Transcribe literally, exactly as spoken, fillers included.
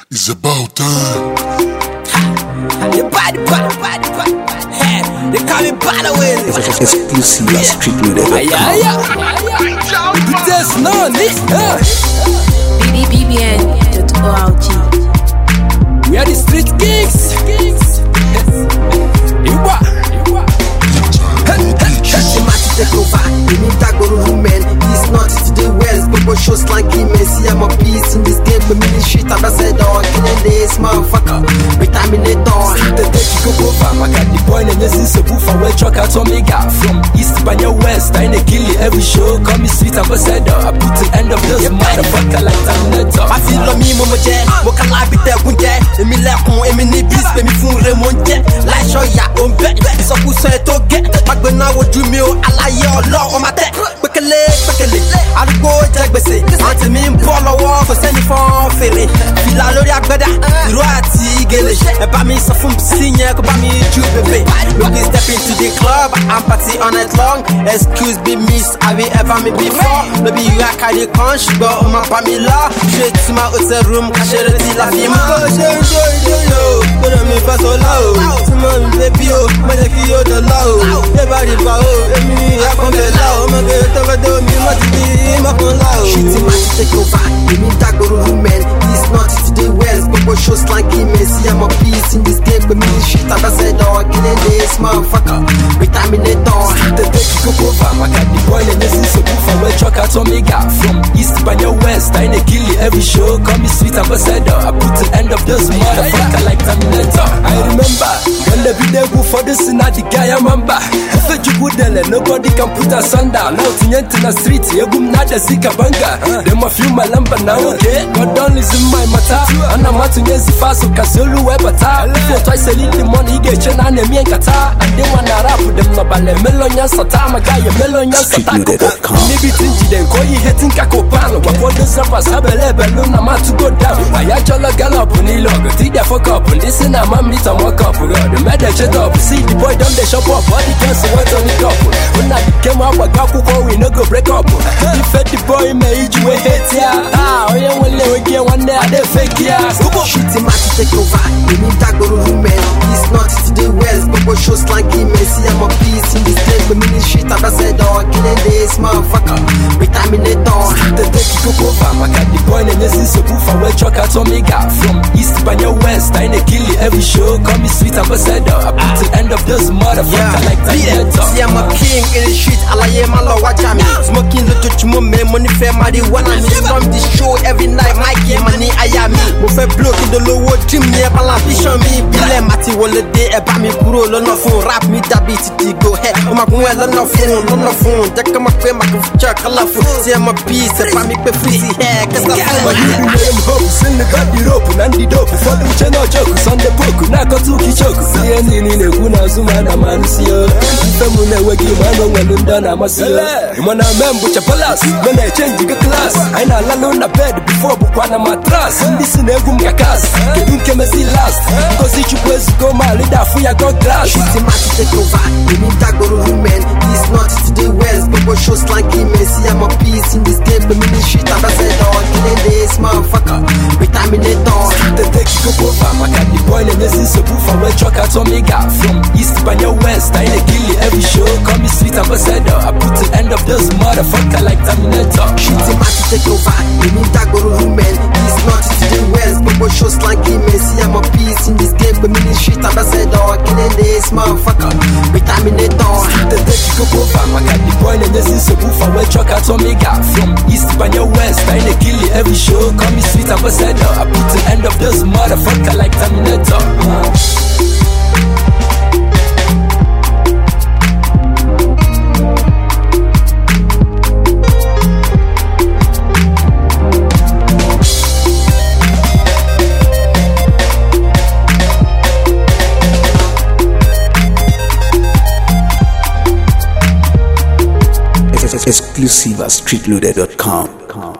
It's about time. Your body, body, body, body. Hey, they call me Bada Willie. Exclusive at street loaded dot com. Yeah, yeah. You just know this. b b b n dot org. We are the street kings. Iwa, Iwa. That's match take over. You need that go to men. It's not today West. People show slanky men. See I'm a piece in this game. But me the shit I said dog. Killing this motherfucker. Vitaminator. The day you go over. I got the boy and yes it's a booth. I wear truck out Omega. From East Banya West. I ain't kill you every show. Call me sweet ambassador. I put the end of this motherfucker like Terminator. I feel on me mama jet. What can I be there with jet? Emi lekun emi ni bis. Emi fun Raymond jet. Like show ya on bet. It's a pussy to get. Magbena wo do me o alaye Ọlọ́run on my tech. Pekele pekele. Arúgbó jẹ gbèsè. Àǹtí mi ń bọ́ lọ́wọ́ kò sẹ́ni fọ́n fèrè. Fìlà lórí agbẹ́dá. Ìró àti gèlè. Ẹ bá mi sọ fún sí yẹn kó bá mi ju bèbè. Look me step into the club. I'm party all night long. Excuse me miss, have you ever me before? No be you I carry con ṣùgbọ́n o máa bá mi lọ. Straight to my hotel room. Kàṣẹ́rẹ́ ti la fi mọ́. Bó ṣe ń jó ìjó yóò. Gbọ́dọ̀ mi fẹ́ sọ lọ́wọ́. Tí mo ń bébí o. Má jẹ́ kí yóò dọ̀ lọ́wọ́. Yé bá rí bá o. Èmi ni àkànbẹ̀ láwọ̀. Ọmọ bẹ̀rẹ̀ tó fẹ́ dé omi má ti bí mọ́kàn láwọ̀. Shitty man to take over. Èmi dàgbòrò women. It's not today West. Gbogbo show slanky men. See I'm a piece in this game. But me the shit I said dog. Killing this motherfucker. Vitaminator. The day you go over. I got the boy and yes it's a booth. I wear truck out Omega. From East Banya West. I ain't kill you every show. Call me sweet ambassador. I put the end of this motherfucker like Terminator. I remember when the video go for this in the guy I'm on back. If you good then nobody can put us under. Now tinyent in the street, yegum nada zika banga. Them a few malamba now, okay? God down is in my matter. And I'm at Nyezi Faso Kasulu Webata. Before twice a little money, get chen and me and kata. And they wanna rap with them no bale melonian sata, my guy, a melonian sata. Maybe tingy then call you hitting Kakopano. What for the surface have a level, no man to go down. I actually gallop on the log, take the fuck up, and listen, I'm a meet and walk up. The matter shut up, see the boy down the shop up, body cancer, what's on the couple. When I came up, I got we no go break up. He fed the boy made you a hate ya. Ah, oh yeah, one day again, one day I did fake ya. Shitty man to take over. You need that go to men. It's not today West. But what shows like him. See I'm a piece in this game. But me the shit I said dog. Killing this motherfucker. Vitaminator. The day you go over. I got the boy and yes it's a booth. I wear truck out Omega. From East Banya West. I ain't kill you every show. Call me sweet ambassador. I put the end of this motherfucker like Terminator. See I'm a king in the street. Alaye my lord watch me. Smoking the touch mo me money fair marijuana me. From the show every night Mikey money I am me. Mo fẹ́ blow in the low dream me e balance vision me. Bile mati wole de e ba mi kúrò lọ́nà fún rap mi dàbí títí go head. O ma gun e lọ́nà fún lọ́nà fún. Jẹ́ ká ma pé ma ko future colorful. See I'm a piece e ba mi pé freezy hair. Cause I feel But you be name hope, sing the god the rope, and the dope. For the channel joke, on the book, na go to ki choke. See any ni ne kuna zuma na manusio. Ifemu ne wegi mano ngalunda na masio. Imana membu cha palace, mena change the class. Aina lalo na bed before bukwana matras. Ndisi ne gum ya kas, kedunke mezi last. Because each place go my leader for ya go glass. Shitty man to take over. You need that go to men. It's not today West. But what shows like him. See I'm a piece in this game. But me the shit I said dog. Killing this motherfucker. Vitaminator. The day you go over. I got the boy and yes it's a booth. I wear truck out Omega. From East Banya West. I ain't kill you every show. Call me sweet ambassador. I put the end of this motherfucker like Terminator. Shitty man to take over. You need that go to men. It's not today West. But what shows like him. See I'm a piece in this game. But me the shit I said dog. Killing this motherfucker. Vitaminator. The day you go over. I got the boy and yes it's a booth. I wear truck out Omega. From East Banya West. I ain't kill you every show. Call me sweet ambassador. I put the end of this motherfucker like Terminator. Exclusive at street loaded dot com.